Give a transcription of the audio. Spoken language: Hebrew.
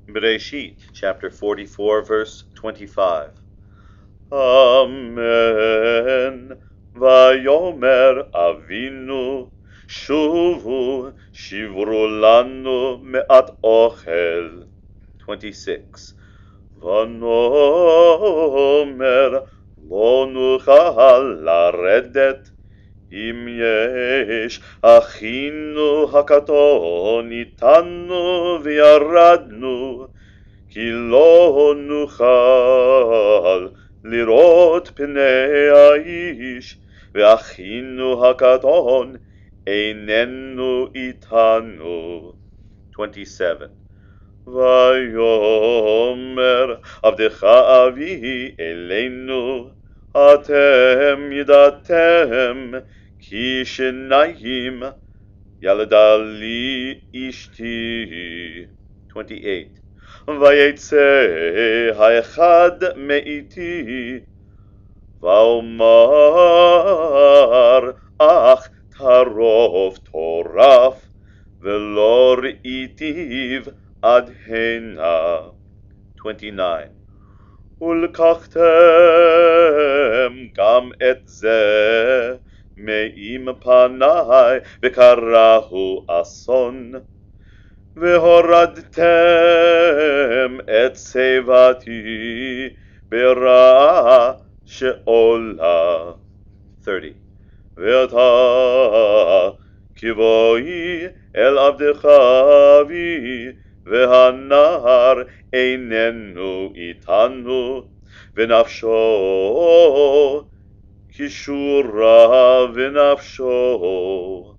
Bereshit, chapter 44, verse 25. Amen. Vayomer Avinu, Shuvu, Shivru lanu me'at ochel. 26. Vanomer, lo nuchal laredet, אם יש אחינו הקטון איתנו וירדנו, כי לא נוכל לראות פני האיש, ואחינו הקטון איננו איתנו. 27. ויאמר עבדך אבי אלינו, אתם ידעתם כי שניים ילדה לי אשתי. 28. ויצא האחד מאיתי, ואומר אך טרוף טורף, ולא ראיתיו עד הנה. 29. ולקחתם גם את זה מעם פניי, וקראו אסון, והורדתם את שיבתי ברעה שאולה. 30. ועתה כי בואי אל עבדך אבי, והנער איננו איתנו, ונפשו כשורה ונפשו.